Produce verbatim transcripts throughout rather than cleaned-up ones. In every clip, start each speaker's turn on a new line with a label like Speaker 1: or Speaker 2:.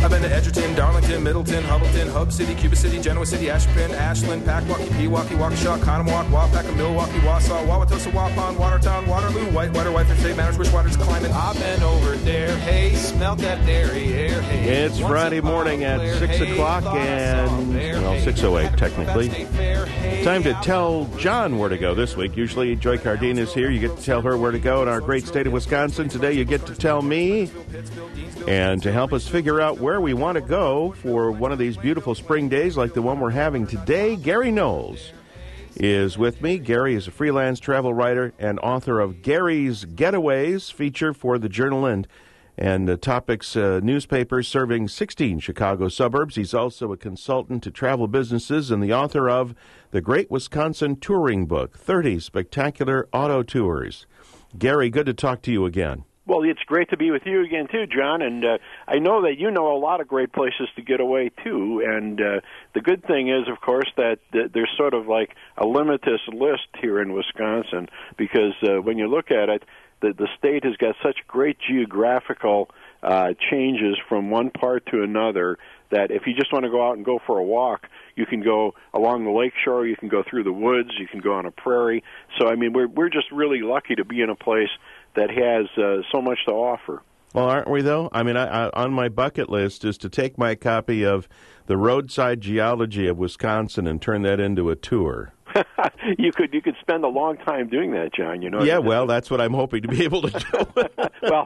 Speaker 1: I've been to Edgerton, Darlington, Middleton, Hubbleton, Hub City, Cuba City, Genoa City, Ashburn, Ashland, Packwaukee, Pewaukee, Waukesha, Conomowoc, Waupaca, Milwaukee, Wausau, Wauwatosa, Waupun, Watertown, Waterloo, Whitewater, Whitefish Bay, Manners, Wishwater's climbing. I've been over there, hey, smelt that dairy air, hey.
Speaker 2: It's Friday morning at six o'clock and, well, six oh eight technically. Time to tell John where to go this week. Usually Joy Cardine is here. You get to tell her where to go in our great state of Wisconsin. Today you get to tell me. And to help us figure out where we want to go for one of these beautiful spring days like the one we're having today, Gary Knowles is with me. Gary is a freelance travel writer and author of Gary's Getaways, feature for the Journal and and uh, Topics uh, newspaper serving sixteen Chicago suburbs. He's also a consultant to travel businesses and the author of The Great Wisconsin Touring Book, thirty Spectacular Auto Tours. Gary, good to talk to you again.
Speaker 3: Well, it's great to be with you again, too, John, and uh, I know that you know a lot of great places to get away, too, and uh, the good thing is, of course, that th- there's sort of like a limitless list here in Wisconsin, because uh, when you look at it, the, the state has got such great geographical uh, changes from one part to another that if you just want to go out and go for a walk, you can go along the lake shore, you can go through the woods, you can go on a prairie. So, I mean, we're we're just really lucky to be in a place that has uh, so much to offer.
Speaker 2: Well, aren't we, though? I mean, I, I, on my bucket list is to take my copy of The Roadside Geology of Wisconsin and turn that into a tour.
Speaker 3: you could you could spend a long time doing that, John. You know.
Speaker 2: Yeah, well, that's what I'm hoping to be able to do.
Speaker 3: well,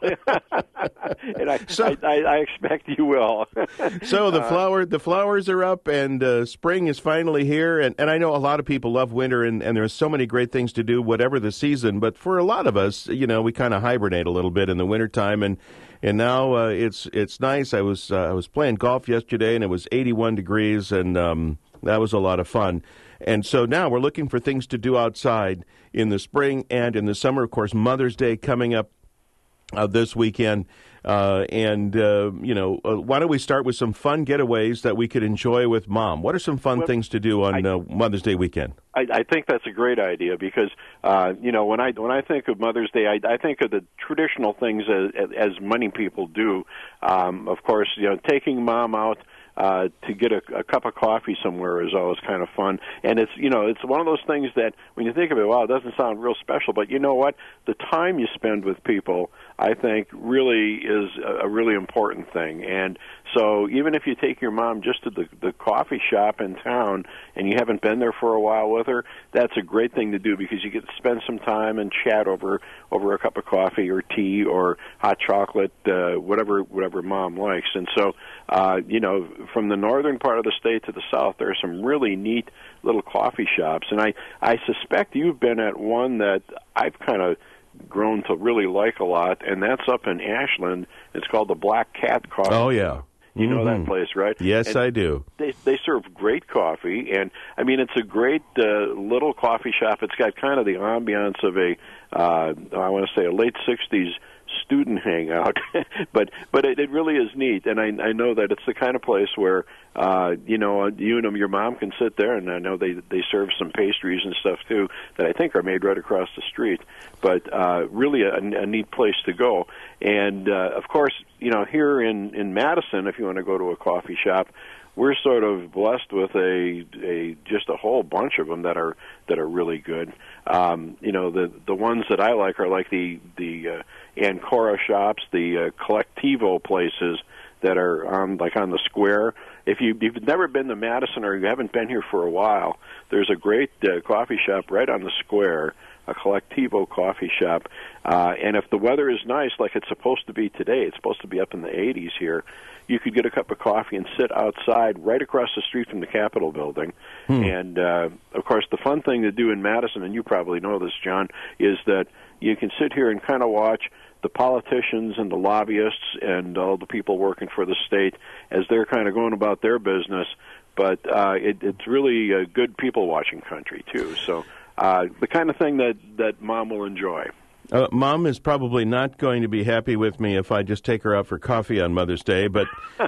Speaker 3: and I, so, I, I expect you will.
Speaker 2: so the flower the flowers are up, and uh, spring is finally here. And, and I know a lot of people love winter, and, and there's so many great things to do, whatever the season. But for a lot of us, you know, we kind of hibernate a little bit in the wintertime, and and now uh, it's it's nice. I was uh, I was playing golf yesterday, and it was eighty-one degrees, and um, that was a lot of fun. And so now we're looking for things to do outside in the spring and in the summer. Of course, Mother's Day coming up uh, this weekend. Uh, and, uh, you know, uh, why don't we start with some fun getaways that we could enjoy with Mom? What are some fun well, things to do on I, uh, Mother's Day weekend?
Speaker 3: I, I think that's a great idea because, uh, you know, when I when I think of Mother's Day, I, I think of the traditional things as, as many people do. Um, of course, you know, taking Mom out Uh, to get a, a cup of coffee somewhere is always kind of fun. And it's, you know, it's one of those things that when you think of it, wow, it doesn't sound real special, but you know what? The time you spend with people, I think, really is a, a really important thing. And so even if you take your mom just to the, the coffee shop in town and you haven't been there for a while with her, that's a great thing to do because you get to spend some time and chat over over a cup of coffee or tea or hot chocolate, uh, whatever whatever Mom likes. And so, uh, you know, from the northern part of the state to the south, there are some really neat little coffee shops. And I, I suspect you've been at one that I've kind of grown to really like a lot, and that's up in Ashland. It's called the Black Cat Coffee.
Speaker 2: Oh, yeah.
Speaker 3: You know
Speaker 2: mm-hmm.
Speaker 3: that place, right?
Speaker 2: Yes,
Speaker 3: and
Speaker 2: I do.
Speaker 3: They they serve great coffee, and I mean it's a great uh, little coffee shop. It's got kind of the ambiance of a uh, I want to say a late sixties student hangout, but but it, it really is neat, and I I know that it's the kind of place where uh, you know you and your mom can sit there, and I know they they serve some pastries and stuff too that I think are made right across the street, but uh, really a, a neat place to go. And uh, of course, you know here in in Madison, if you want to go to a coffee shop, we're sort of blessed with a a just a whole bunch of them that are that are really good. Um, you know the the ones that I like are like the the uh, Ancora shops, the uh, Collectivo places that are on like on the square. If you, if you've never been to Madison or you haven't been here for a while, there's a great uh, coffee shop right on the square, a Collectivo coffee shop. Uh, and if the weather is nice, like it's supposed to be today, it's supposed to be up in the eighties here, you could get a cup of coffee and sit outside right across the street from the Capitol building. Hmm. And, uh, of course, the fun thing to do in Madison, and you probably know this, John, is that you can sit here and kind of watch the politicians and the lobbyists and all the people working for the state as they're kind of going about their business. But uh, it, it's really a good people-watching country, too. So uh, the kind of thing that, that Mom will enjoy.
Speaker 2: Uh, Mom is probably not going to be happy with me if I just take her out for coffee on Mother's Day, but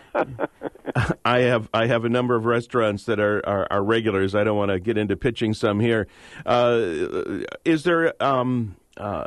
Speaker 2: I have I have a number of restaurants that are, are, are regulars. I don't want to get into pitching some here. Uh, is there... Um, Uh,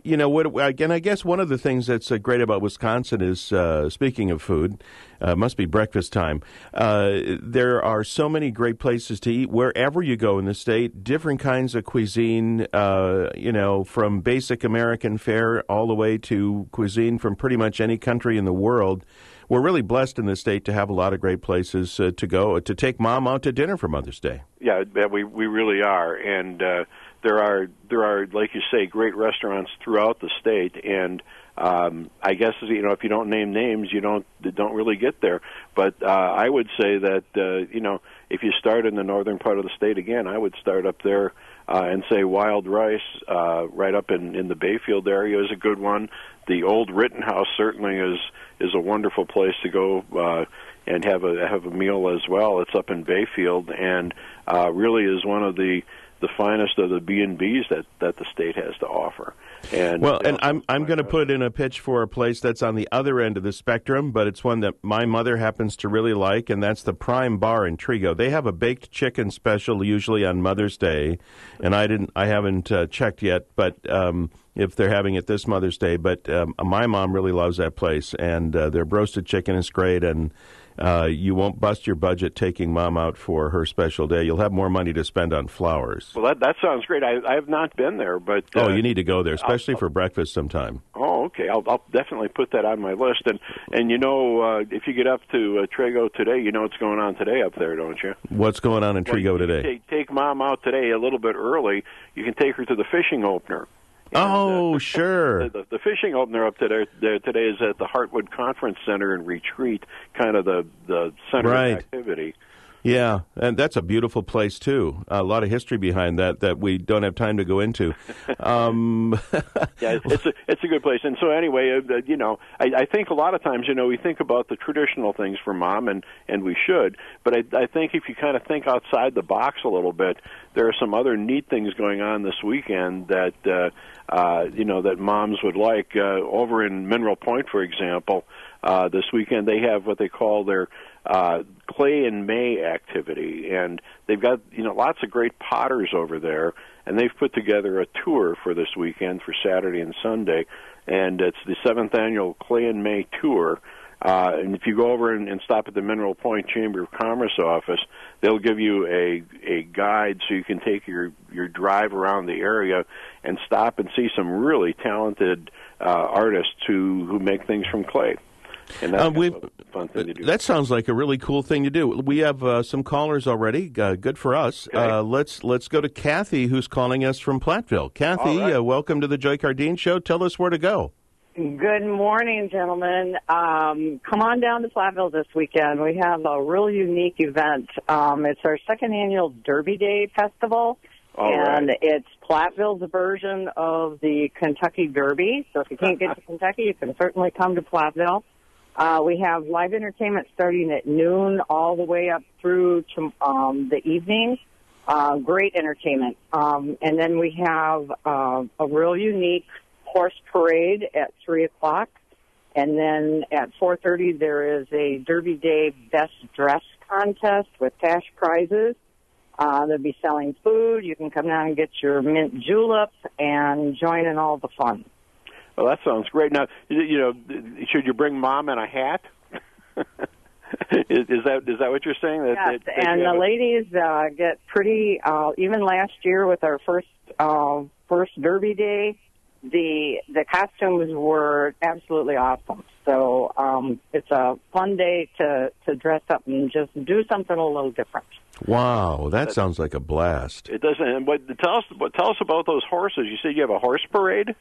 Speaker 2: you know, what again? I guess one of the things that's uh, great about Wisconsin is, uh, speaking of food, uh, must be breakfast time. Uh, there are so many great places to eat wherever you go in the state. Different kinds of cuisine, uh, you know, from basic American fare all the way to cuisine from pretty much any country in the world. We're really blessed in this state to have a lot of great places uh, to go to take Mom out to dinner for Mother's Day.
Speaker 3: Yeah, we we really are, and uh, there are there are like you say, great restaurants throughout the state, and um, I guess you know if you don't name names, you don't don't really get there. But uh, I would say that uh, you know if you start in the northern part of the state again, I would start up there uh, and say Wild Rice, uh, right up in in the Bayfield area is a good one. The old Rittenhouse certainly is is a wonderful place to go uh, and have a have a meal as well. It's up in Bayfield, and uh, really is one of the the finest of the B and B's that, that the state has to offer. And
Speaker 2: well, and I'm I'm going to put in a pitch for a place that's on the other end of the spectrum, but it's one that my mother happens to really like, and that's the Prime Bar in Trego. They have a baked chicken special usually on Mother's Day, and I didn't I haven't uh, checked yet, but um, if they're having it this Mother's Day. But um, my mom really loves that place, and uh, their roasted chicken is great, and Uh, you won't bust your budget taking Mom out for her special day. You'll have more money to spend on flowers.
Speaker 3: Well, that that sounds great. I, I have not been there, but uh,
Speaker 2: oh, you need to go there, especially I'll, for breakfast sometime.
Speaker 3: Oh, okay. I'll, I'll definitely put that on my list. And and you know, uh, if you get up to uh, Trego today, you know what's going on today up there, don't you?
Speaker 2: What's going on in Trego
Speaker 3: well,
Speaker 2: today?
Speaker 3: Take, take Mom out today a little bit early. You can take her to the fishing opener.
Speaker 2: And, oh, uh,
Speaker 3: The,
Speaker 2: sure.
Speaker 3: the, the fishing opener up today, there today is at the Heartwood Conference Center in Retreat, kind of the, the center
Speaker 2: right.
Speaker 3: of activity.
Speaker 2: Yeah, and that's a beautiful place, too. A lot of history behind that that we don't have time to go into. Um,
Speaker 3: yeah, it's a, it's a good place. And so anyway, uh, you know, I, I think a lot of times, you know, we think about the traditional things for Mom, and, and we should. But I, I think if you kind of think outside the box a little bit, there are some other neat things going on this weekend that, uh, uh, you know, that moms would like. Uh, over in Mineral Point, for example, uh, this weekend they have what they call their uh, Clay in May activity, and they've got you know lots of great potters over there, and they've put together a tour for this weekend for Saturday and Sunday, and it's the seventh annual Clay in May tour. Uh, and if you go over and, and stop at the Mineral Point Chamber of Commerce office, they'll give you a a guide so you can take your your drive around the area and stop and see some really talented uh, artists who who make things from clay. And that's uh, kind of a fun thing to do.
Speaker 2: That sounds like a really cool thing to do. We have uh, some callers already. Uh, good for us.
Speaker 3: Okay.
Speaker 2: Uh, let's let's go to Kathy, who's calling us from Platteville. Kathy,
Speaker 3: right.
Speaker 2: uh, welcome to the Joy Cardine Show. Tell us where to go.
Speaker 4: Good morning, gentlemen. Um, come on down to Platteville this weekend. We have a real unique event. Um, it's our second annual Derby Day Festival,
Speaker 3: All
Speaker 4: and
Speaker 3: right.
Speaker 4: it's Platteville's version of the Kentucky Derby. So if you can't get to Kentucky, you can certainly come to Platteville. Uh, we have live entertainment starting at noon all the way up through to um, the evening. Uh, great entertainment. Um, and then we have uh, a real unique horse parade at three o'clock. And then at four thirty, there is a Derby Day Best Dress contest with cash prizes. Uh, they'll be selling food. You can come down and get your mint julep and join in all the fun.
Speaker 3: Well, that sounds great. Now, you know, should you bring Mom in a hat? is, is that is that what you're saying? That,
Speaker 4: yes,
Speaker 3: that, that
Speaker 4: and the
Speaker 3: a...
Speaker 4: ladies uh, get pretty. Uh, even last year with our first uh, first Derby Day, the the costumes were absolutely awesome. So um, it's a fun day to to dress up and just do something a little different.
Speaker 2: Wow, that sounds like a blast.
Speaker 3: It doesn't. And what tell us? What tell us about those horses? You said you have a horse parade.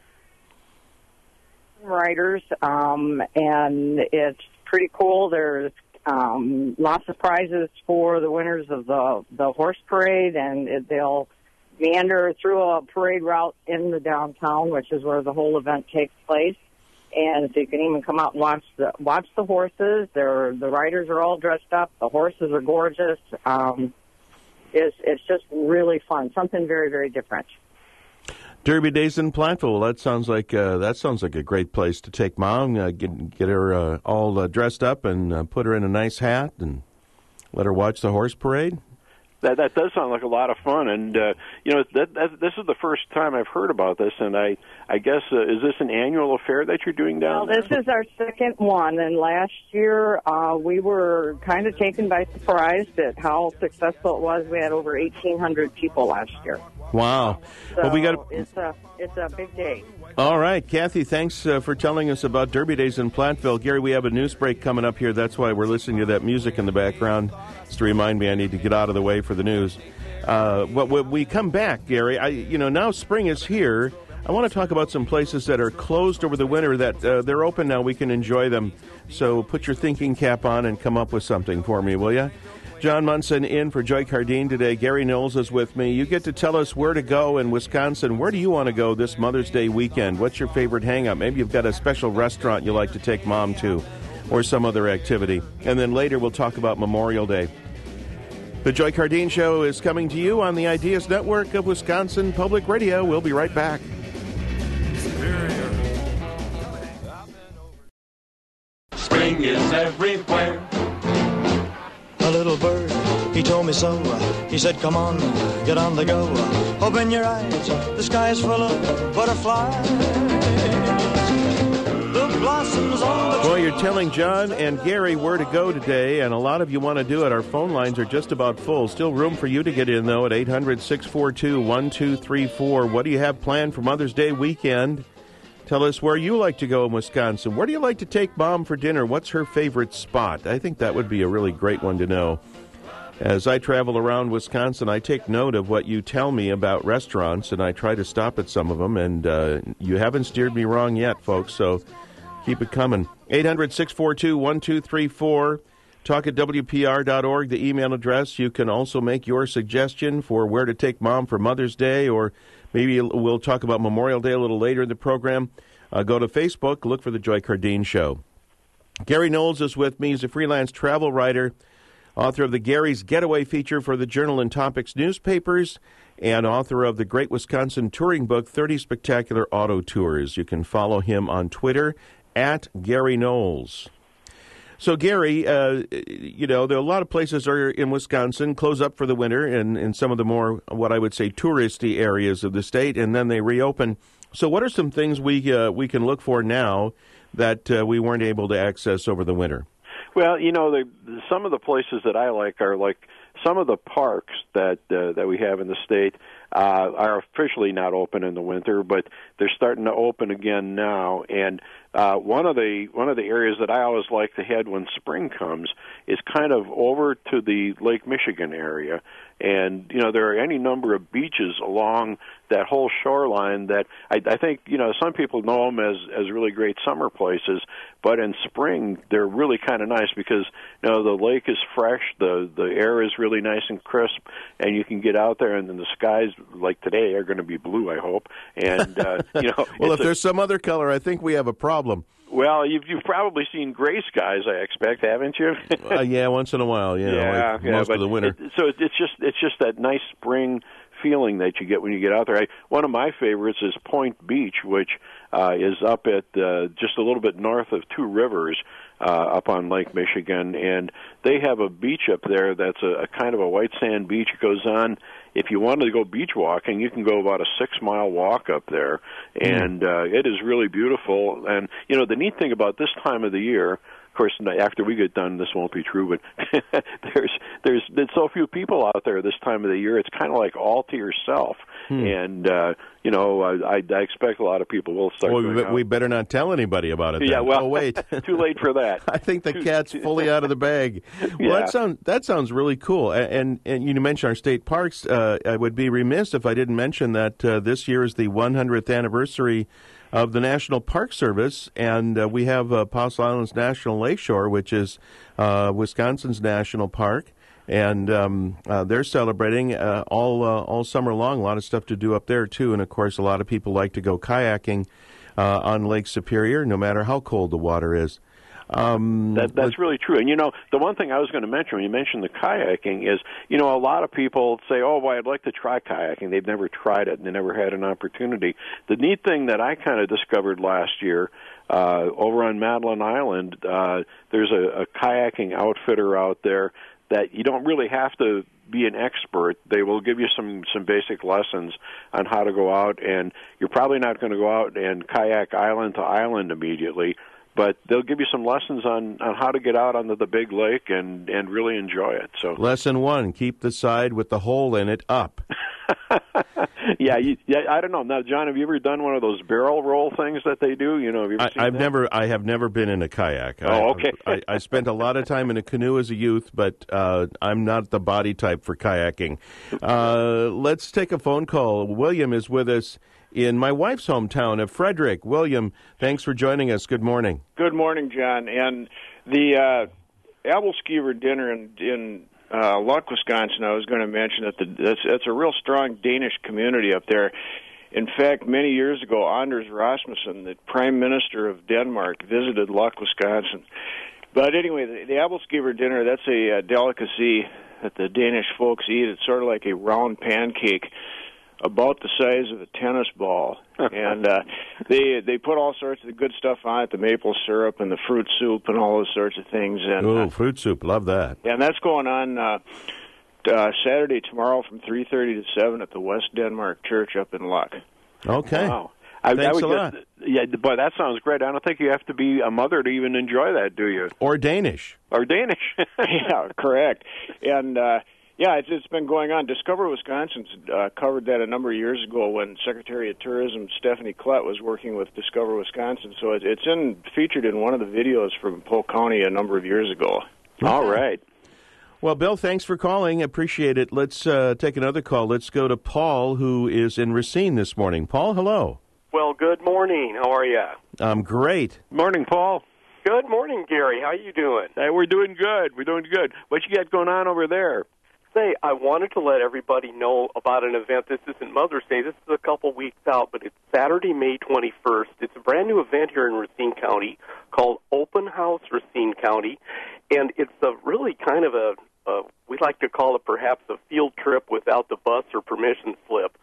Speaker 4: Riders, um, and it's pretty cool. There's um, lots of prizes for the winners of the the horse parade, and it, they'll meander through a parade route in the downtown, which is where the whole event takes place. And so you can even come out and watch the watch the horses. They're, the riders are all dressed up. The horses are gorgeous. Um, it's it's just really fun. Something very very different.
Speaker 2: Derby Days in Platteville. That sounds like uh, that sounds like a great place to take Mom. Uh, get get her uh, all uh, dressed up and uh, put her in a nice hat and let her watch the horse parade.
Speaker 3: that that does sound like a lot of fun, and uh, you know that, that this is the first time I've heard about this, and I I guess uh, is this an annual affair that you're doing down
Speaker 4: well,
Speaker 3: there?
Speaker 4: This is our second one, and last year uh, we were kind of taken by surprise at how successful it was. We had over eighteen hundred people last year.
Speaker 2: Wow.
Speaker 4: So
Speaker 2: well, we got
Speaker 4: it's a it's a big day.
Speaker 2: All right, Kathy, thanks uh, for telling us about Derby Days in Platteville. Gary, we have a news break coming up here. That's why we're listening to that music in the background. Just to remind me I need to get out of the way for the news. Uh, but when we come back, Gary, I, you know, now spring is here. I want to talk about some places that are closed over the winter that uh, they're open now. We can enjoy them. So put your thinking cap on and come up with something for me, will you? John Munson in for Joy Cardine today. Gary Knowles is with me. You get to tell us where to go in Wisconsin. Where do you want to go this Mother's Day weekend? What's your favorite hang-up? Maybe you've got a special restaurant you like to take Mom to or some other activity. And then later we'll talk about Memorial Day. The Joy Cardine Show is coming to you on the Ideas Network of Wisconsin Public Radio. We'll be right back.
Speaker 5: Spring is everywhere.
Speaker 6: A little bird, he told me so. He said, come on, get on the go. Open your eyes, the sky is full of butterflies. The blossoms on the...
Speaker 2: Well, you're telling John and Gary where to go today, and a lot of you want to do it. Our phone lines are just about full. Still room for you to get in, though, at eight hundred, six four two, one two three four. What do you have planned for Mother's Day weekend? Tell us where you like to go in Wisconsin. Where do you like to take Mom for dinner? What's her favorite spot? I think that would be a really great one to know. As I travel around Wisconsin, I take note of what you tell me about restaurants, and I try to stop at some of them, and uh, you haven't steered me wrong yet, folks, so keep it coming. eight hundred, six four two, one two three four. Talk at W P R dot org, the email address. You can also make your suggestion for where to take Mom for Mother's Day, or maybe we'll talk about Memorial Day a little later in the program. Uh, go to Facebook, look for The Joy Cardine Show. Gary Knowles is with me. He's a freelance travel writer, author of the Gary's Getaway feature for the Journal and Topics newspapers, and author of the Great Wisconsin Touring Book, thirty Spectacular Auto Tours. You can follow him on Twitter, at Gary Knowles. So, Gary, uh, you know, there are a lot of places are in Wisconsin close up for the winter in, in some of the more, what I would say, touristy areas of the state, and then they reopen. So what are some things we uh, we can look for now that uh, we weren't able to access over the winter?
Speaker 3: Well, you know, the, some of the places that I like are like some of the parks that uh, that we have in the state uh, are officially not open in the winter, but they're starting to open again now. And uh, one of the one of the areas that I always like to head when spring comes is kind of over to the Lake Michigan area. And, you know, there are any number of beaches along that whole shoreline that I, I think, you know, some people know them as, as really great summer places, but in spring they're really kind of nice because, you know, the lake is fresh, the, the air is really nice and crisp, and you can get out there, and then the skies, like today, are going to be blue, I hope. And, uh, you know,
Speaker 2: well, if
Speaker 3: a,
Speaker 2: there's some other color, I think we have a problem.
Speaker 3: Well, you've, you've probably seen gray skies, I expect, haven't you?
Speaker 2: uh, yeah, once in a while, yeah,
Speaker 3: yeah,
Speaker 2: like
Speaker 3: yeah
Speaker 2: most
Speaker 3: but
Speaker 2: of the winter.
Speaker 3: It, so it's just it's just that nice spring feeling that you get when you get out there. I, one of my favorites is Point Beach, which uh, is up at uh, just a little bit north of Two Rivers, uh, up on Lake Michigan, and they have a beach up there that's a, a kind of a white sand beach. It goes on. If you wanted to go beach walking, you can go about a six-mile walk up there, and mm. uh, it is really beautiful. And, you know, the neat thing about this time of the year, of course, after we get done, this won't be true, but there's, there's there's so few people out there this time of the year, it's kind of like all to yourself. Hmm. And, uh, you know, I, I expect a lot of people will start
Speaker 2: well,
Speaker 3: going
Speaker 2: we,
Speaker 3: out.
Speaker 2: we better not tell anybody about it then.
Speaker 3: Yeah, well,
Speaker 2: oh, wait.
Speaker 3: Too late for that.
Speaker 2: I think the cat's fully out of the bag. Well,
Speaker 3: yeah.
Speaker 2: that, sound, that sounds really cool. And, and you mentioned our state parks. Uh, I would be remiss if I didn't mention that uh, this year is the one hundredth anniversary of the National Park Service, and uh, we have uh, Apostle Islands National Lakeshore, which is uh, Wisconsin's national park, and um, uh, they're celebrating uh, all uh, all summer long. A lot of stuff to do up there, too, and, of course, a lot of people like to go kayaking uh, on Lake Superior, no matter how cold the water is. Um,
Speaker 3: that, that's really true. And, you know, the one thing I was going to mention when you mentioned the kayaking is, you know, a lot of people say, oh, well, I'd like to try kayaking. They've never tried it, and they never had an opportunity. The neat thing that I kind of discovered last year uh, over on Madeline Island, uh, there's a, a kayaking outfitter out there that you don't really have to be an expert. They will give you some, some basic lessons on how to go out, and you're probably not going to go out and kayak island to island immediately, but they'll give you some lessons on, on how to get out onto the big lake and, and really enjoy it. So,
Speaker 2: lesson one, keep the side with the hole in it up.
Speaker 3: yeah, you, yeah, I don't know. Now, John, have you ever done one of those barrel roll things that they do? You know, have you ever
Speaker 2: I,
Speaker 3: seen
Speaker 2: I've
Speaker 3: that?
Speaker 2: never, I have never been in a kayak.
Speaker 3: Oh,
Speaker 2: I,
Speaker 3: okay.
Speaker 2: I, I spent a lot of time in a canoe as a youth, but uh, I'm not the body type for kayaking. Uh, let's take a phone call. William is with us in my wife's hometown of Frederick. William, thanks for joining us. Good morning.
Speaker 7: Good morning, John. And the uh, Abelskever dinner in, in uh, Luck, Wisconsin, I was going to mention that the, that's, that's a real strong Danish community up there. In fact, many years ago, Anders Rasmussen, the Prime Minister of Denmark, visited Luck, Wisconsin. But anyway, the, the Abelskever dinner, that's a, a delicacy that the Danish folks eat. It's sort of like a round pancake about the size of a tennis ball, and uh, they they put all sorts of good stuff on it, the maple syrup and the fruit soup and all those sorts of things. And
Speaker 2: oh,
Speaker 7: uh,
Speaker 2: fruit soup, love that.
Speaker 7: And that's going on uh, uh, Saturday tomorrow from three thirty to seven at the West Denmark Church up in Luck.
Speaker 2: Okay.
Speaker 3: Wow. I,
Speaker 2: Thanks
Speaker 3: I would
Speaker 2: a lot.
Speaker 3: Just, yeah, boy, that sounds great. I don't think you have to be a mother to even enjoy that, do you?
Speaker 2: Or Danish.
Speaker 3: Or Danish.
Speaker 7: Yeah, correct. And uh, yeah, it's, it's been going on. Discover Wisconsin's uh, covered that a number of years ago when Secretary of Tourism Stephanie Klett was working with Discover Wisconsin. So it, it's in featured in one of the videos from Polk County a number of years ago.
Speaker 2: Okay.
Speaker 3: All right.
Speaker 2: Well, Bill, thanks for calling. Appreciate it. Let's uh, take another call. Let's go to Paul, who is in Racine this morning. Paul, hello.
Speaker 8: Well, good morning. How are you?
Speaker 2: I'm great.
Speaker 3: Morning, Paul.
Speaker 8: Good morning, Gary. How you doing?
Speaker 3: Hey, we're doing good. We're doing good. What you got going on over there?
Speaker 8: Say, I wanted to let everybody know about an event. This isn't Mother's Day. This is a couple weeks out, but it's Saturday, May twenty-first. It's a brand new event here in Racine County called Open House Racine County, and it's a really kind of a, a we like to call it perhaps a field trip without the bus or permission slip.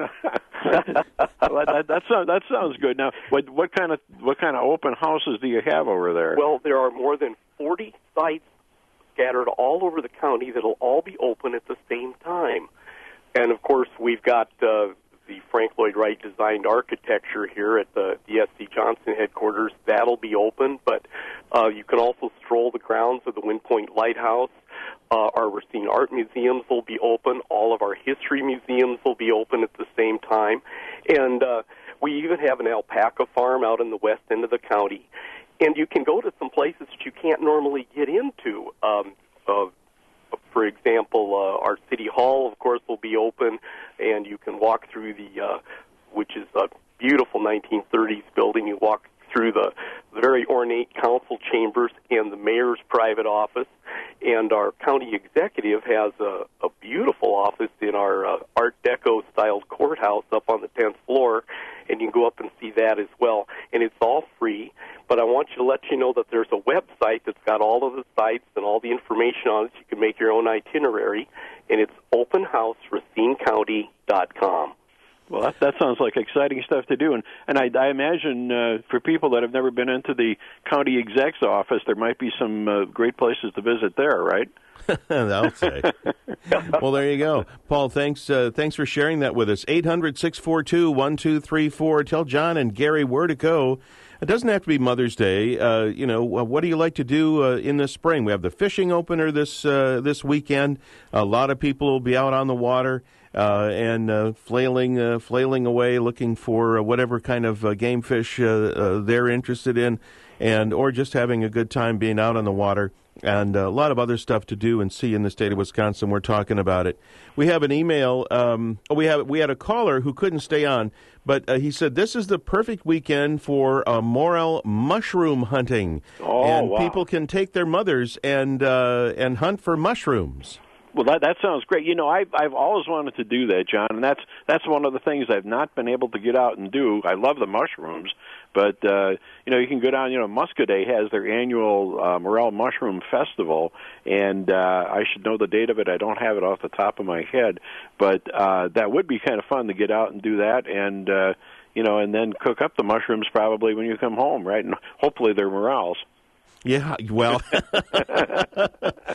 Speaker 3: well, that, that sounds that sounds good. Now, what what kind of what kind of open houses do you have over there?
Speaker 8: Well, there are more than forty sites scattered all over the county that'll all be open at the same time. And of course, we've got uh, the Frank Lloyd Wright designed architecture here at the, the S C Johnson headquarters. That'll be open, but uh, you can also stroll the grounds of the Wind Point Lighthouse. Uh, our Racine Art Museums will be open. All of our history museums will be open at the same time. And uh, we even have an alpaca farm out in the west end of the county. And you can go to some places that you can't normally get into. Um, uh, for example, uh, our City Hall, of course, will be open, and you can walk through the, uh, which is a beautiful nineteen thirties building. You walk through the, the very ornate council chambers and the mayor's private office. And our county executive has a, a beautiful office in our uh, Art Deco-styled courthouse up on the tenth floor, and you can go up and see that as well. And it's all free, but I want you to let you know that there's a website that's got all of the sites and all the information on it. You can make your own itinerary, and it's open house racine county dot com.
Speaker 3: Well, that, that sounds like exciting stuff to do, and and I, I imagine uh, for people that have never been into the county exec's office, there might be some uh, great places to visit there, right?
Speaker 2: I'll say. Well, there you go, Paul. Thanks, uh, thanks for sharing that with us. eight hundred, six four two, one two three four. Tell John and Gary where to go. It doesn't have to be Mother's Day. Uh, you know, what do you like to do uh, in the spring? We have the fishing opener this uh, this weekend. A lot of people will be out on the water. Uh, and uh, flailing, uh, flailing away, looking for uh, whatever kind of uh, game fish uh, uh, they're interested in, and or just having a good time being out on the water. And uh, a lot of other stuff to do and see in the state of Wisconsin. We're talking about it. We have an email. Um, we have we had a caller who couldn't stay on, but uh, he said this is the perfect weekend for uh, morel mushroom hunting,
Speaker 3: oh,
Speaker 2: and
Speaker 3: wow.
Speaker 2: people can take their mothers and uh, and hunt for mushrooms.
Speaker 3: Well, that that sounds great. You know, I've I've always wanted to do that, John, and that's that's one of the things I've not been able to get out and do. I love the mushrooms, but uh, you know, you can go down. You know, Muscadet has their annual uh, Morel Mushroom Festival, and uh, I should know the date of it. I don't have it off the top of my head, but uh, that would be kind of fun to get out and do that, and uh, you know, and then cook up the mushrooms probably when you come home, right? And hopefully they're morels.
Speaker 2: Yeah, well,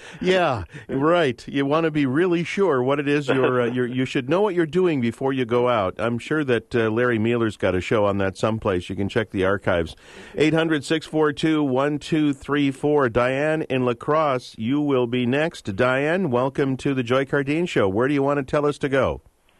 Speaker 2: Yeah, right. You want to be really sure what it is you're, uh, you're. You should know what you're doing before you go out. I'm sure that uh, Larry Mueller's got a show on that someplace. You can check the archives. eight hundred, six four two, one two three four. Diane in La Crosse, you will be next. Diane, welcome to the Joy Cardine Show. Where do you want to tell us to go?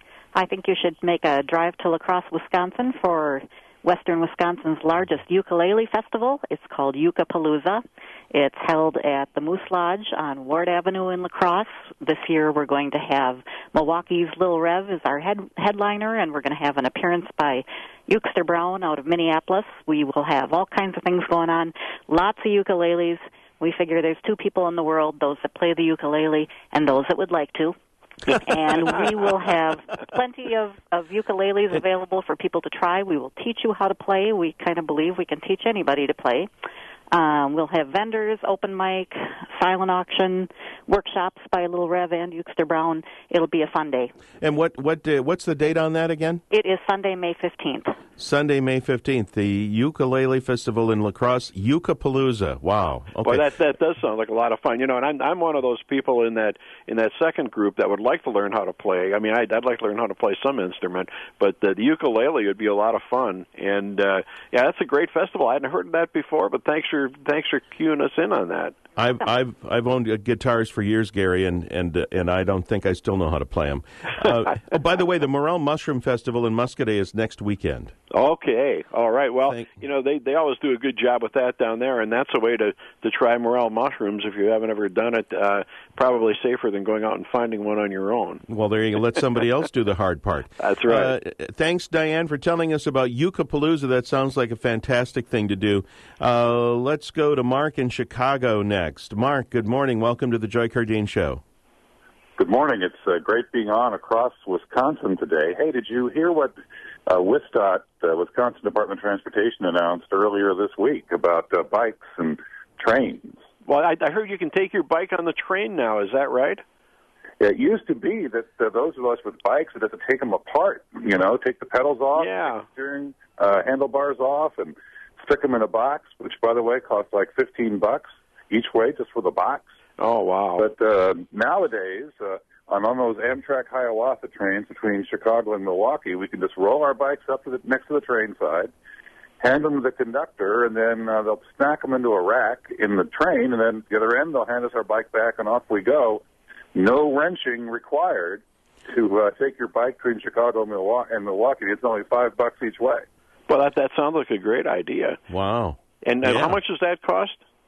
Speaker 9: I think you should make a drive to La Crosse, Wisconsin for Western Wisconsin's largest ukulele festival. It's called Yucapalooza. It's held at the Moose Lodge on Ward Avenue in La Crosse. This year we're going to have Milwaukee's Lil Rev as our head, headliner, and we're going to have an appearance by Euxter Brown out of Minneapolis. We will have all kinds of things going on, lots of ukuleles. We figure there's two people in the world, those that play the ukulele and those that would like to. And we will have plenty of, of ukuleles available for people to try. We will teach you how to play. We kind of believe we can teach anybody to play. Um, we'll have vendors, open mic, silent auction, workshops by Lil Rev and Euxter Brown. It'll be a fun day.
Speaker 2: And what what uh, what's the date on that again?
Speaker 9: It is Sunday, May fifteenth.
Speaker 2: Sunday, May fifteenth, the Ukulele Festival in La Crosse, Yucapalooza. Wow. Okay.
Speaker 3: Well, that that does sound like a lot of fun. You know, and I'm I'm one of those people in that in that second group that would like to learn how to play. I mean, I'd, I'd like to learn how to play some instrument, but the, the ukulele would be a lot of fun. And uh, yeah, that's a great festival. I hadn't heard of that before, but thanks for thanks for cueing us in on that.
Speaker 2: I've I've I've owned uh, guitars for years, Gary, and and uh, and I don't think I still know how to play them. Uh, oh, by the way, the Morel Mushroom Festival in Muscoda is next weekend.
Speaker 3: Okay, all right. Well,
Speaker 2: Thank-
Speaker 3: you know they they always do a good job with that down there, and that's a way to to try morel mushrooms if you haven't ever done it. Uh, probably safer than going out and finding one on your own.
Speaker 2: Well, there you go. Let somebody else do the hard part.
Speaker 3: That's right.
Speaker 2: Uh, thanks, Diane, for telling us about Yucapalooza. That sounds like a fantastic thing to do. Uh, let's go to Mark in Chicago next. Mark, good morning. Welcome to the Joy Cardine Show.
Speaker 10: Good morning. It's uh, great being on across Wisconsin today. Hey, did you hear what uh, WisDOT, uh, Wisconsin Department of Transportation, announced earlier this week about uh, bikes and trains?
Speaker 3: Well, I, I heard you can take your bike on the train now. Is that right?
Speaker 10: It used to be that uh, those of us with bikes would have to take them apart, you know, take the pedals off,
Speaker 3: Yeah.
Speaker 10: take the steering uh, handlebars off, and stick them in a box, which, by the way, costs like fifteen bucks each way just for the box.
Speaker 3: Oh, wow.
Speaker 10: But uh, nowadays, uh, on, on those Amtrak Hiawatha trains between Chicago and Milwaukee, we can just roll our bikes up to the, next to the train side, hand them to the conductor, and then uh, they'll snack them into a rack in the train, and then at the other end they'll hand us our bike back, and off we go. No wrenching required to uh, take your bike between Chicago and Milwaukee, and Milwaukee. It's only five bucks each way.
Speaker 3: Well, that that sounds like a great idea.
Speaker 2: Wow.
Speaker 3: And, and
Speaker 2: Yeah.
Speaker 3: how much does that cost?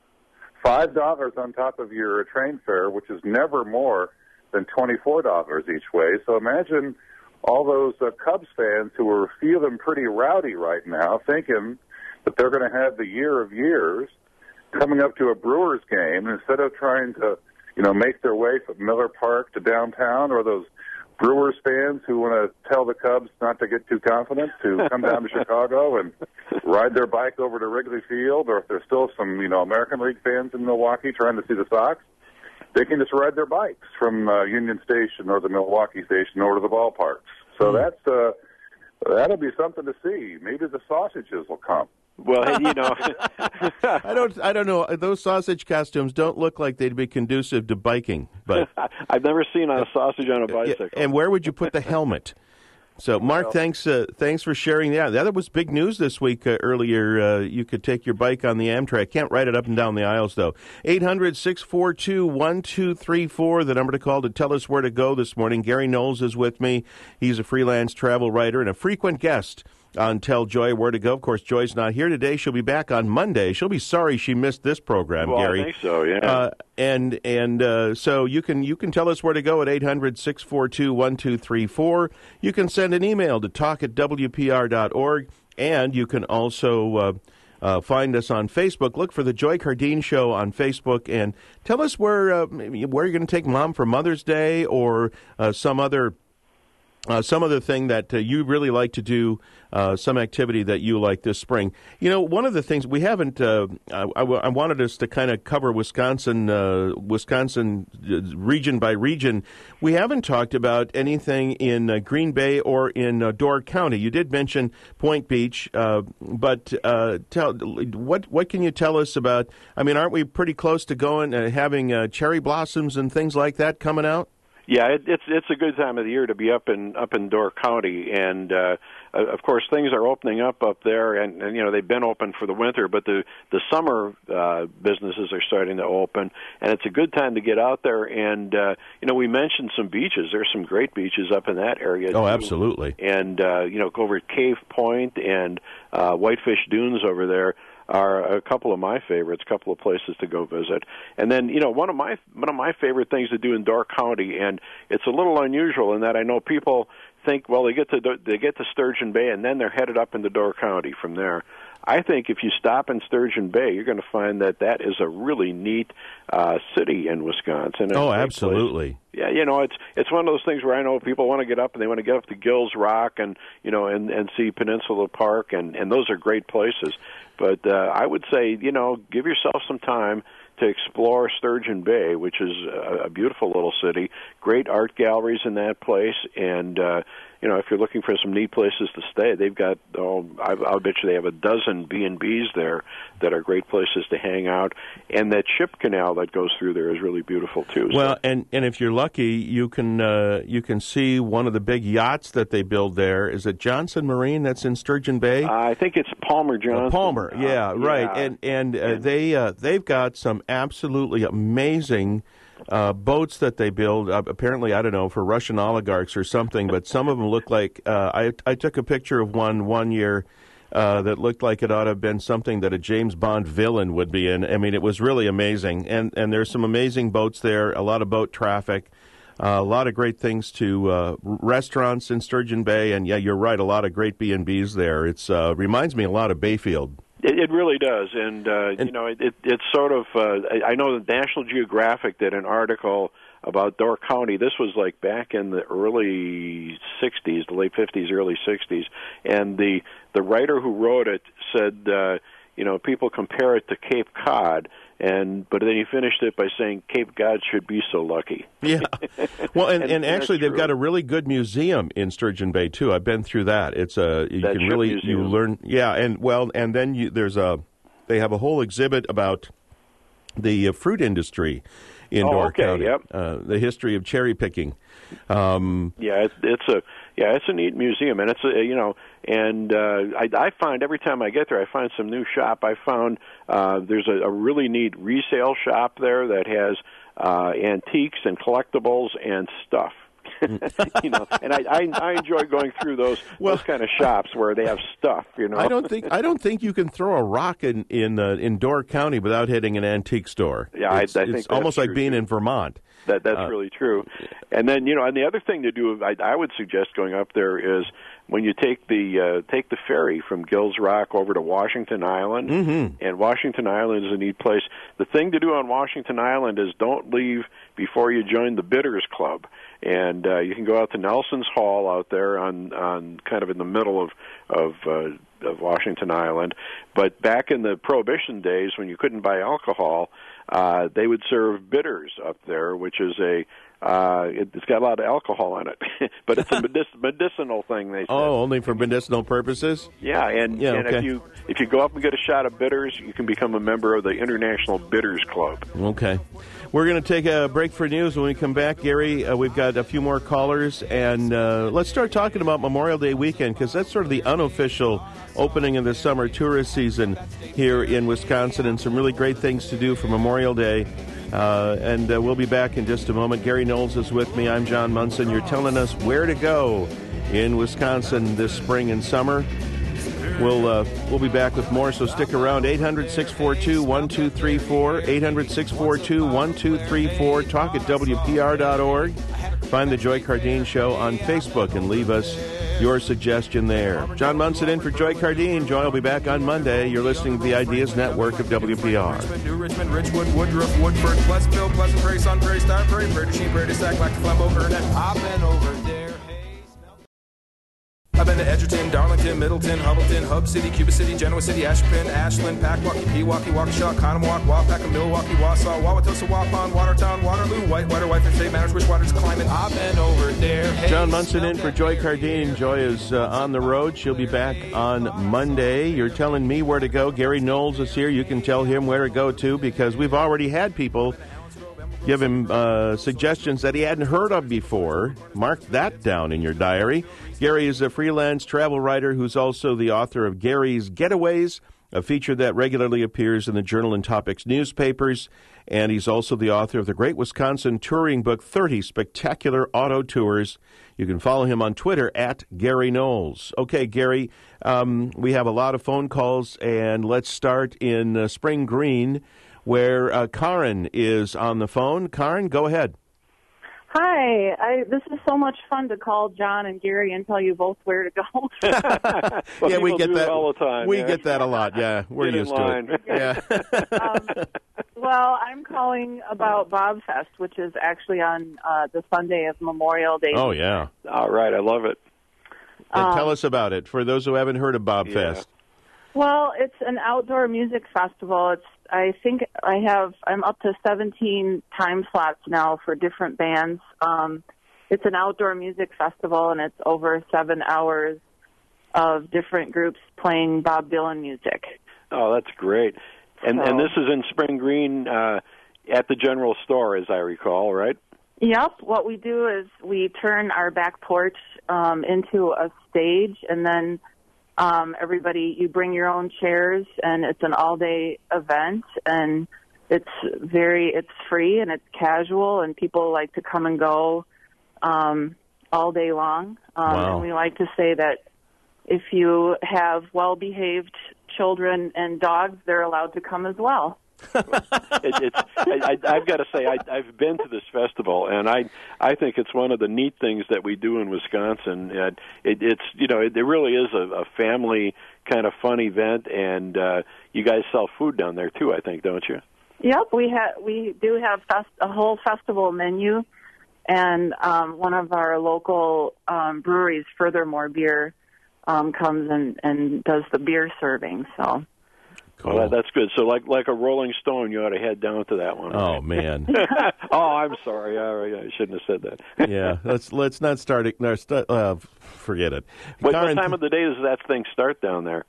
Speaker 10: Five dollars on top of your train fare, which is never more than twenty-four dollars each way. So imagine all those uh, Cubs fans who are feeling pretty rowdy right now, thinking that they're going to have the year of years coming up to a Brewers game, and instead of trying to, you know, make their way from Miller Park to downtown, or those Brewers fans who want to tell the Cubs not to get too confident to come down to Chicago and ride their bike over to Wrigley Field, or if there's still some, you know, American League fans in Milwaukee trying to see the Sox, they can just ride their bikes from uh, Union Station or the Milwaukee Station over to the ballparks. So mm. that's uh, that'll be something to see. Maybe the sausages will come.
Speaker 3: Well, you know,
Speaker 2: I don't. I don't know. Those sausage costumes don't look like they'd be conducive to biking. But
Speaker 3: I've never seen a sausage on a bicycle.
Speaker 2: And where would you put the helmet? So, Mark, thanks. Uh, thanks for sharing that. That was big news this week. Uh, earlier, uh, you could take your bike on the Amtrak. Can't ride it up and down the aisles though. eight hundred, six four two, one two three four. The number to call to tell us where to go this morning. Gary Knowles is with me. He's a freelance travel writer and a frequent guest on Tell Joy Where to Go. Of course, Joy's not here today. She'll be back on Monday. She'll be sorry she missed this program,
Speaker 3: well,
Speaker 2: Gary.
Speaker 3: I think so, yeah.
Speaker 2: Uh, and and uh, so you can you can tell us where to go at eight hundred, six four two, one two three four. You can send an email to talk at W P R dot org, and you can also uh, uh, find us on Facebook. Look for the Joy Cardine Show on Facebook, and tell us where uh, where you're going to take Mom for Mother's Day, or uh, some other Uh, some other thing that uh, you really like to do, uh, some activity that you like this spring. You know, one of the things we haven't, uh, I, I, I wanted us to kind of cover Wisconsin, uh, Wisconsin region by region. We haven't talked about anything in uh, Green Bay or in uh, Door County. You did mention Point Beach, uh, but uh, tell what what can you tell us about? I mean, aren't we pretty close to going uh, having uh, cherry blossoms and things like that coming out?
Speaker 3: Yeah, it, it's it's a good time of the year to be up in up in Door County, and uh, of course things are opening up up there, and, and you know they've been open for the winter, but the the summer uh, businesses are starting to open, and it's a good time to get out there. And uh, you know we mentioned some beaches. There's some great beaches up in that area.
Speaker 2: Oh,
Speaker 3: too.
Speaker 2: Absolutely.
Speaker 3: And uh, you know go over at Cave Point and uh, Whitefish Dunes over there are a couple of my favorites, a couple of places to go visit. And then, you know, one of my one of my favorite things to do in Door County, and it's a little unusual in that I know people think, well, they get to they get to Sturgeon Bay and then they're headed up into Door County from there. I think if you stop in Sturgeon Bay, you're going to find that that is a really neat uh, city in Wisconsin.
Speaker 2: Oh, absolutely.
Speaker 3: Place. Yeah, you know, it's it's one of those things where I know people want to get up and they want to get up to Gills Rock and you know and and see Peninsula Park, and and those are great places. But uh, I would say, you know, give yourself some time to explore Sturgeon Bay, which is a, a beautiful little city. Great art galleries in that place, and uh, you know, if you're looking for some neat places to stay, they've got. Oh, I, I'll bet you they have a dozen B and B's there that are great places to hang out. And that ship canal that goes through there is really beautiful too.
Speaker 2: Well,
Speaker 3: so.
Speaker 2: and, and if you're lucky, you can uh, you can see one of the big yachts that they build there. Is it Johnson Marine that's in Sturgeon Bay?
Speaker 3: Uh, I think it's Palmer Johnson.
Speaker 2: Uh, Palmer, yeah, uh, right.
Speaker 3: Yeah.
Speaker 2: And and uh, they uh, they've got some absolutely amazing uh, boats that they build. Uh, apparently, I don't know, for Russian oligarchs or something. But some of them look like uh, I I took a picture of one one year. Uh, that looked like it ought to have been something that a James Bond villain would be in. I mean, it was really amazing. And and there's some amazing boats there, a lot of boat traffic, uh, a lot of great things to uh, restaurants in Sturgeon Bay. And, yeah, you're right, a lot of great B and B's there. It uh, reminds me a lot of Bayfield.
Speaker 3: It, it really does. And, uh,
Speaker 2: and
Speaker 3: you know, it, it, it's sort of, uh, I, I know that National Geographic did an article about Door County. This was like back in the early sixties, the late fifties, early sixties, and the the writer who wrote it said, uh, you know, people compare it to Cape Cod, and but then he finished it by saying Cape Cod should be so lucky.
Speaker 2: Yeah, well, and,
Speaker 3: and,
Speaker 2: and actually they've
Speaker 3: true.
Speaker 2: got a really good museum in Sturgeon Bay too. I've been through that. It's a you
Speaker 3: that
Speaker 2: can really
Speaker 3: museum.
Speaker 2: you learn. Yeah, and well, and then you, there's a they have a whole exhibit about the uh, fruit industry in
Speaker 3: oh,
Speaker 2: Door
Speaker 3: okay,
Speaker 2: County,
Speaker 3: yep.
Speaker 2: uh, the history of cherry picking. Um,
Speaker 3: yeah, it's, it's a yeah, it's a neat museum, and it's a, you know, and uh, I, I find every time I get there, I find some new shop. I found uh, there's a, a really neat resale shop there that has uh, antiques and collectibles and stuff. you know, and I, I I enjoy going through those
Speaker 2: well,
Speaker 3: those kind of shops where they have stuff. You know,
Speaker 2: I don't think I don't think you can throw a rock in in, uh, in Door County without hitting an antique store.
Speaker 3: Yeah,
Speaker 2: it's,
Speaker 3: I, I
Speaker 2: it's
Speaker 3: think that's
Speaker 2: almost like
Speaker 3: true,
Speaker 2: being
Speaker 3: too.
Speaker 2: in Vermont.
Speaker 3: That that's
Speaker 2: uh,
Speaker 3: really true. And then you know, and the other thing to do, I, I would suggest going up there is when you take the uh, take the ferry from Gills Rock over to Washington Island,
Speaker 2: mm-hmm.
Speaker 3: and Washington Island is a neat place. The thing to do on Washington Island is don't leave before you join the Bidders Club, and uh, you can go out to Nelson's Hall out there on on kind of in the middle of of uh, of Washington Island. But back in the Prohibition days, when you couldn't buy alcohol, uh, they would serve bitters up there, which is a Uh, it, it's got a lot of alcohol in it, but it's a medic- medicinal thing. They say.
Speaker 2: Oh, only for medicinal purposes.
Speaker 3: Yeah, and,
Speaker 2: yeah,
Speaker 3: and
Speaker 2: okay.
Speaker 3: if you if you go up and get a shot of bitters, you can become a member of the International Bitters Club.
Speaker 2: Okay, we're going to take a break for news. When we come back, Gary, uh, we've got a few more callers, and uh, let's start talking about Memorial Day weekend because that's sort of the unofficial opening of the summer tourist season here in Wisconsin, and some really great things to do for Memorial Day. Uh, and uh, we'll be back in just a moment. Gary Knowles is with me. I'm John Munson. You're telling us where to go in Wisconsin this spring and summer. We'll uh, we'll be back with more, so stick around. eight hundred, six four two, one two three four, eight hundred, six four two, one two three four. Talk at W P R dot org. Find the Joy Cardine Show on Facebook and leave us your suggestion there. John Munson in for Joy Cardine. Joy will be back on Monday. You're listening to the Ideas Network of W P R.
Speaker 1: Richmond, New Richmond, Richwood, Woodruff, Woodford, Pleasantville, Pleasant Prairie, Sun Prairie, Star Prairie, Prairie du Chien, Prairie du Sac, Lac du Flambeau, Burnett. I've been over there. Hey, smell Darlington, Middleton, Hubbleton, Hub City, Cuba City, Genoa City, Ashburn, Ashland, Packwaukee, Pewaukee, Waukesha, Conomowoc, Waupaca, Milwaukee, Wausau, Wauwatosa, Waupun, Watertown, Waterloo, Whitewater, Whitefish Bay, Manners, Wishwater's, Climate. I've been over there. Hey,
Speaker 2: John Munson in for Joy Cardine. Joy is uh, on the road. She'll be back on Monday. You're telling me where to go. Gary Knowles is here. You can tell him where to go to because we've already had people give him uh, suggestions that he hadn't heard of before. Mark that down in your diary. Gary is a freelance travel writer who's also the author of Gary's Getaways, a feature that regularly appears in the Journal and Topics newspapers. And he's also the author of the Great Wisconsin Touring Book, thirty Spectacular Auto Tours. You can follow him on Twitter at Gary Knowles. Okay, Gary, um, we have a lot of phone calls, and let's start in uh, Spring Green, where uh, Karen is on the phone. Karen, go ahead.
Speaker 11: Hi. I, this is so much fun to call John and Gary and tell you both where to go.
Speaker 3: well,
Speaker 2: yeah, we get that
Speaker 3: all the time.
Speaker 2: We
Speaker 3: yeah.
Speaker 2: get that a lot. Yeah, we're
Speaker 3: Get
Speaker 2: used
Speaker 3: in
Speaker 2: to
Speaker 3: line.
Speaker 2: it. Yeah.
Speaker 11: um, well, I'm calling about Bob Fest, which is actually on uh, the Sunday of Memorial Day.
Speaker 2: Oh yeah.
Speaker 3: All right, I love it.
Speaker 2: And
Speaker 11: Um,
Speaker 2: tell us about it for those who haven't heard of Bob
Speaker 3: Yeah.
Speaker 2: Fest.
Speaker 11: Well, it's an outdoor music festival. It's I think I have I'm up to seventeen time slots now for different bands. Um, it's an outdoor music festival, and it's over seven hours of different groups playing Bob Dylan music.
Speaker 3: Oh, that's great. And
Speaker 11: So-
Speaker 3: and this is in Spring Green uh, at the general store, as I recall, right?
Speaker 11: Yep. What we do is we turn our back porch um, into a stage, and then um, everybody, you bring your own chairs, and it's an all-day event, and it's very, it's free and it's casual, and people like to come and go um, all day long. Um,
Speaker 2: Wow.
Speaker 11: And we like to say that if you have well-behaved children and dogs, they're allowed to come as well.
Speaker 3: it, it's I, I, I've got to say I, I've been to this festival, and I I think it's one of the neat things that we do in Wisconsin. And it, it's you know it, it really is a, a family kind of fun event, and uh, you guys sell food down there too, I think, don't you?
Speaker 11: Yep, we ha- we do have fest- a whole festival menu, and um, one of our local um, breweries, Furthermore Beer, um, comes and, and does the beer serving. So.
Speaker 2: Cool.
Speaker 3: Well, that, that's good. So, like like a Rolling Stone, you ought to head down to that one.
Speaker 2: Oh man.
Speaker 3: oh, I'm sorry. All right, I shouldn't have said that.
Speaker 2: yeah, let's let's not start it. No, st- uh, forget it.
Speaker 3: What,
Speaker 2: Karen,
Speaker 3: what time of the day does that thing start down there?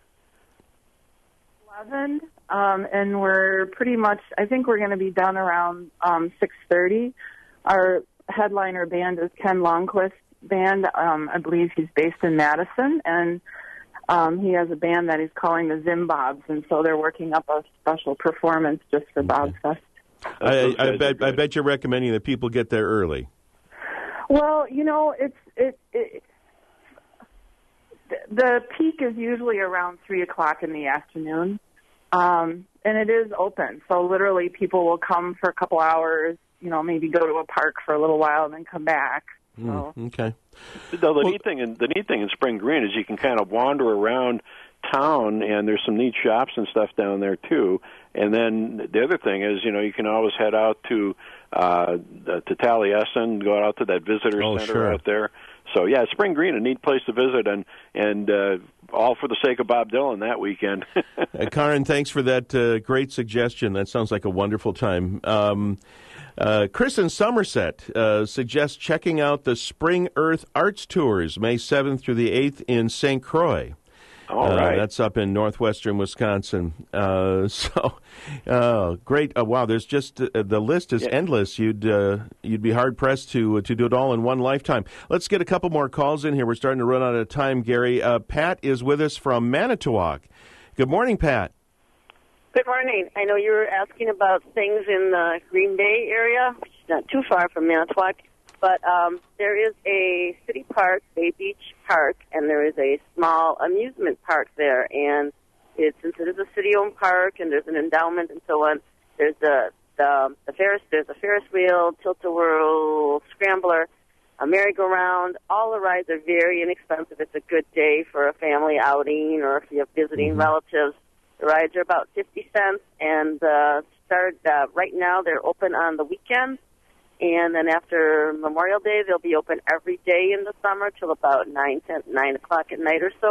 Speaker 11: eleven, um, and we're pretty much, I think we're going to be done around um, six thirty. Our headliner band is Ken Longquist Band. Um, I believe he's based in Madison, and um, he has a band that he's calling the Zimbobs, and so they're working up a special performance just for
Speaker 2: Okay.
Speaker 11: Bob Fest.
Speaker 2: I, I, I bet I bet you're recommending that people get there early.
Speaker 11: Well, you know, it's it, it the peak is usually around three o'clock in the afternoon, um, and it is open. So literally, people will come for a couple hours. You know, maybe go to a park for a little while and then come back. So.
Speaker 2: Mm, okay.
Speaker 3: The, the
Speaker 2: Well-
Speaker 3: neat thing in the neat thing in Spring Green is you can kind of wander around town, and there's some neat shops and stuff down there too. And then the other thing is, you know, you can always head out to uh, to Taliesin, go out to that visitor
Speaker 2: Oh,
Speaker 3: center
Speaker 2: sure.
Speaker 3: out there. So yeah, Spring Green, a neat place to visit, and and uh, all for the sake of Bob Dylan that weekend.
Speaker 2: Uh, Karen, thanks for that uh, great suggestion. That sounds like a wonderful time. Um, uh, Chris in Somerset uh, suggests checking out the Spring Earth Arts Tours, May seventh through the eighth in Saint Croix.
Speaker 3: All
Speaker 2: uh,
Speaker 3: right.
Speaker 2: That's up in northwestern Wisconsin. Uh, so, uh, great! Uh, wow, there's just uh, the list is
Speaker 3: Yeah.
Speaker 2: endless. You'd uh, you'd be hard pressed to to do it all in one lifetime. Let's get a couple more calls in here. We're starting to run out of time, Gary. Uh, Pat is with us from Manitowoc. Good morning, Pat.
Speaker 12: Good morning. I know you were asking about things in the Green Bay area, which is not too far from Manitowoc, but um, there is a city park, Bay Beach Park, and there is a small amusement park there. And it, since it is a city-owned park and there's an endowment and so on, there's a the, the Ferris, there's a Ferris wheel, tilt-a-whirl, scrambler, a merry-go-round. All the rides are very inexpensive. It's a good day for a family outing or if you have visiting
Speaker 2: Mm-hmm.
Speaker 12: relatives. The rides are about fifty cents, and uh, start uh, right now. They're open on the weekends, and then after Memorial Day, they'll be open every day in the summer till about nine, ten, nine o'clock at night or so.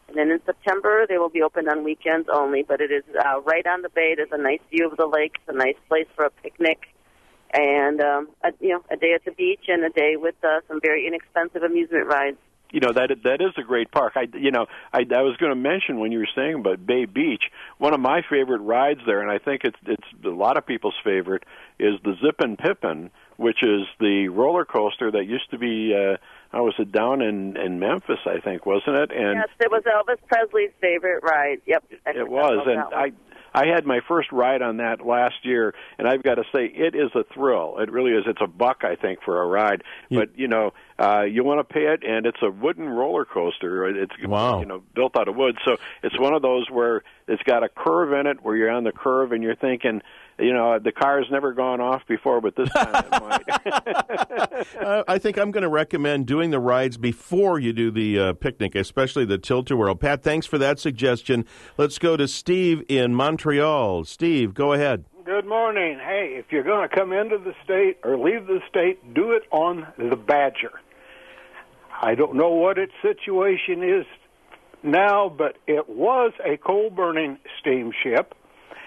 Speaker 12: And then in September, they will be open on weekends only, but it is uh, right on the bay. There's a nice view of the lake. It's a nice place for a picnic. And, um, a, you know, a day at the beach and a day with uh, some very inexpensive amusement rides.
Speaker 3: You know, that that is a great park. I, you know, I, I was going to mention when you were saying about Bay Beach, one of my favorite rides there, and I think it's it's a lot of people's favorite, is the Zippin' Pippin, which is the roller coaster that used to be, uh, how was it, down in, in Memphis, I think, wasn't it? And
Speaker 12: yes, it was Elvis Presley's favorite ride. Yep.
Speaker 3: It was, and I I had my first ride on that last year, and I've got to say, it is a thrill. It really is. It's a buck, I think, for a ride. Yeah. But, you know, uh, you want to pay it, and it's a wooden roller coaster. It's
Speaker 2: wow.
Speaker 3: you know built out of wood. So it's one of those where it's got a curve in it, where you're on the curve, and you're thinking, you know, the car's never gone off before, but this time it might.
Speaker 2: uh, I think I'm going to recommend doing the rides before you do the uh, picnic, especially the Tilt-A-Whirl. Pat, thanks for that suggestion. Let's go to Steve in Montreal. Steve, go ahead.
Speaker 13: Good morning. Hey, if you're going to come into the state or leave the state, do it on the Badger. I don't know what its situation is now, but it was a coal-burning steamship.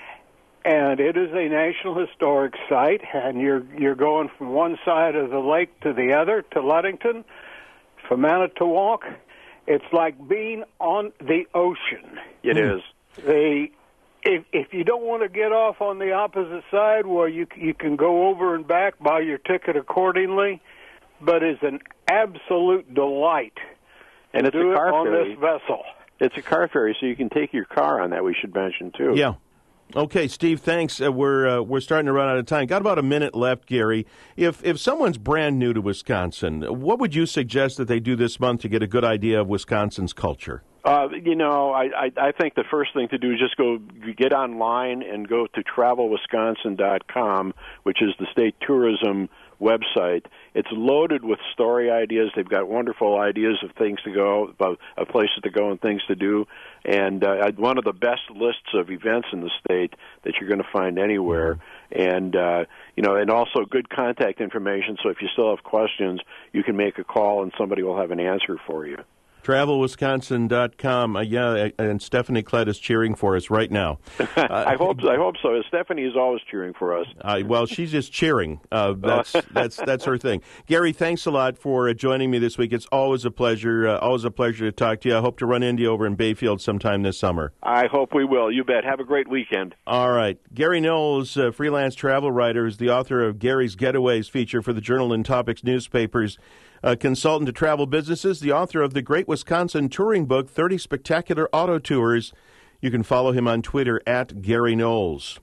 Speaker 13: And it is a National Historic Site, and you're you're going from one side of the lake to the other, to Ludington, from Manitowoc. It's like being on the ocean.
Speaker 3: It is.
Speaker 13: The if if you don't want to get off on the opposite side, well, you you can go over and back, buy your ticket accordingly. But it's an absolute delight.
Speaker 3: And it's
Speaker 13: do
Speaker 3: a car
Speaker 13: it on
Speaker 3: ferry.
Speaker 13: this vessel.
Speaker 3: It's a car ferry, so you can take your car on that. We should mention too.
Speaker 2: Yeah. Okay, Steve, thanks. Uh, we're uh, we're starting to run out of time. Got about a minute left, Gary. If if someone's brand new to Wisconsin, what would you suggest that they do this month to get a good idea of Wisconsin's culture?
Speaker 3: Uh, you know, I, I, I think the first thing to do is just go get online and go to travel wisconsin dot com, which is the state tourism website. It's loaded with story ideas. They've got wonderful ideas of things to go, about of places to go and things to do. And uh, one of the best lists of events in the state that you're going to find anywhere. And, uh, you know, and also good contact information. So if you still have questions, you can make a call and somebody will have an answer for you.
Speaker 2: travel wisconsin dot com. Uh, yeah, and Stephanie Klett is cheering for us right now. Uh,
Speaker 3: I hope I hope so. Stephanie is always cheering for us.
Speaker 2: Uh, well, she's just cheering. Uh, that's that's that's her thing. Gary, thanks a lot for uh, joining me this week. It's always a pleasure. Uh, always a pleasure to talk to you. I hope to run into you over in Bayfield sometime this summer.
Speaker 3: I hope we will. You bet. Have a great weekend.
Speaker 2: All right. Gary Knowles, uh, freelance travel writer, is the author of Gary's Getaways feature for the Journal and Topics newspapers. A consultant to travel businesses, the author of the Great Wisconsin Touring Book, thirty Spectacular Auto Tours. You can follow him on Twitter at Gary Knowles.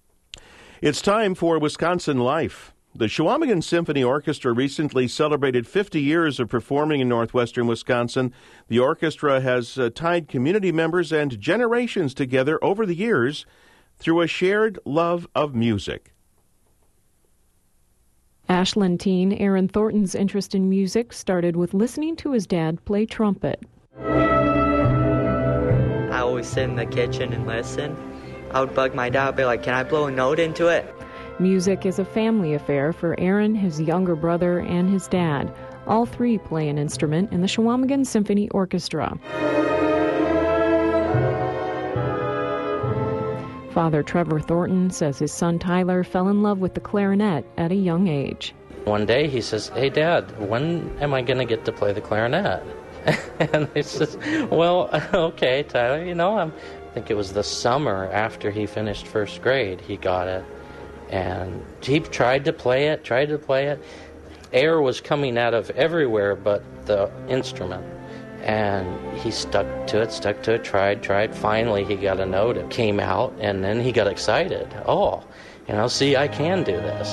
Speaker 2: It's time for Wisconsin Life. The Chequamegon Symphony Orchestra recently celebrated fifty years of performing in northwestern Wisconsin. The orchestra has uh, tied community members and generations together over the years through a shared love of music.
Speaker 14: Ashland teen Aaron Thornton's interest in music started with listening to his dad play trumpet.
Speaker 15: I always sit in the kitchen and listen. I would bug my dad, be like, can I blow a note into it?
Speaker 14: Music is a family affair for Aaron, his younger brother, and his dad. All three play an instrument in the Chequamegon Symphony Orchestra. Father Trevor Thornton says his son Tyler fell in love with the clarinet at a young age.
Speaker 16: One day he says, hey, Dad, when am I going to get to play the clarinet? And I says, well, okay, Tyler, you know, I'm, I think it was the summer after he finished first grade he got it. And he tried to play it, tried to play it. Air was coming out of everywhere but the instrument. And he stuck to it, stuck to it, tried, tried. Finally, he got a note. It came out, and then he got excited. Oh, you know, see, I can do this.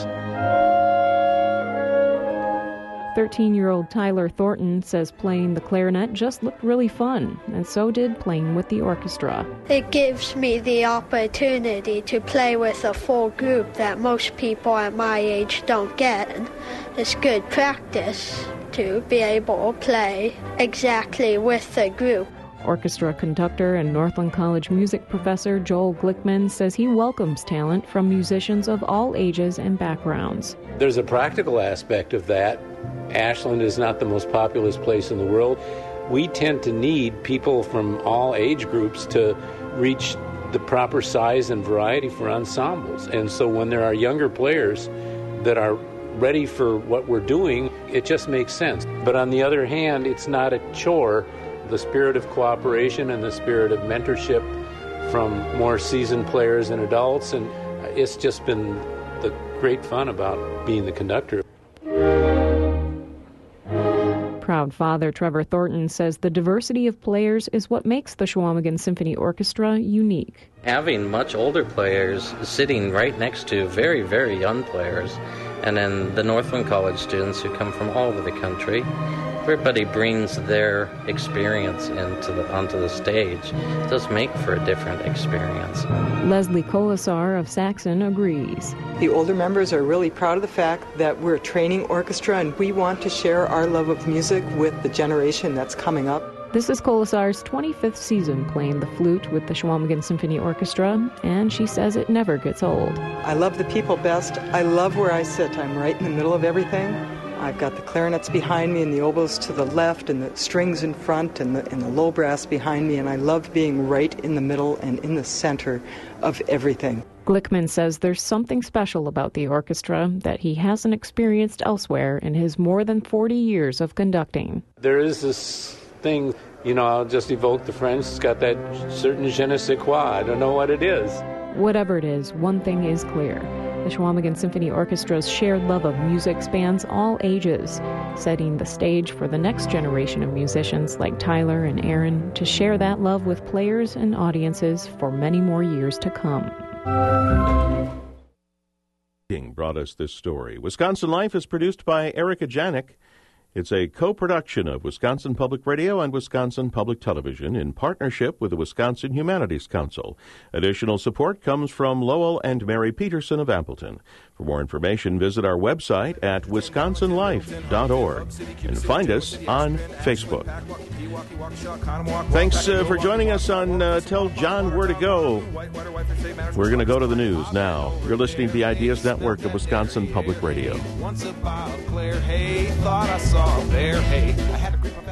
Speaker 14: thirteen-year-old Tyler Thornton says playing the clarinet just looked really fun, and so did playing with the orchestra.
Speaker 17: It gives me the opportunity to play with a full group that most people at my age don't get. And it's good practice to be able to play exactly with the group.
Speaker 14: Orchestra conductor and Northland College music professor Joel Glickman says he welcomes talent from musicians of all ages and backgrounds.
Speaker 18: There's a practical aspect of that. Ashland is not the most populous place in the world. we tend to need people from all age groups to reach the proper size and variety for ensembles. And so when there are younger players that are ready for what we're doing, it just makes sense. But on the other hand, it's not a chore. The spirit of cooperation and the spirit of mentorship from more seasoned players and adults, and it's just been the great fun about being the conductor.
Speaker 14: Proud father Trevor Thornton says the diversity of players is what makes the Chequamegon Symphony Orchestra unique.
Speaker 16: Having much older players sitting right next to very, very young players, and then the Northland College students who come from all over the country, everybody brings their experience into the, onto the stage. It does make for a different experience.
Speaker 14: Leslie Colasar of Saxon agrees.
Speaker 19: The older members are really proud of the fact that we're a training orchestra and we want to share our love of music with the generation that's coming up.
Speaker 14: This is Colasar's twenty-fifth season playing the flute with the Chequamegon Symphony Orchestra, and she says it never gets old.
Speaker 19: I love the people best. I love where I sit. I'm right in the middle of everything. I've got the clarinets behind me and the oboes to the left and the strings in front and the, and the low brass behind me, and I love being right in the middle and in the center of everything.
Speaker 14: Glickman says there's something special about the orchestra that he hasn't experienced elsewhere in his more than forty years of conducting.
Speaker 18: There is this thing, you know, I'll just evoke the French, it's got that certain je ne sais quoi. I don't know what it is.
Speaker 14: Whatever it is, one thing is clear. The Chequamegon Symphony Orchestra's shared love of music spans all ages, setting the stage for the next generation of musicians like Tyler and Aaron to share that love with players and audiences for many more years to come.
Speaker 2: Brought us this story. Wisconsin Life is produced by Erica Janik. It's a co-production of Wisconsin Public Radio and Wisconsin Public Television in partnership with the Wisconsin Humanities Council. Additional support comes from Lowell and Mary Peterson of Appleton. For more information, visit our website at wisconsin life dot org and find us on Facebook. Thanks uh, for joining us on uh, Tell John Where to Go. We're going to go to the news now. You're listening to the Ideas Network of Wisconsin Public Radio.
Speaker 1: Once a Claire, hey, thought I saw a bear, hey, I had to creep up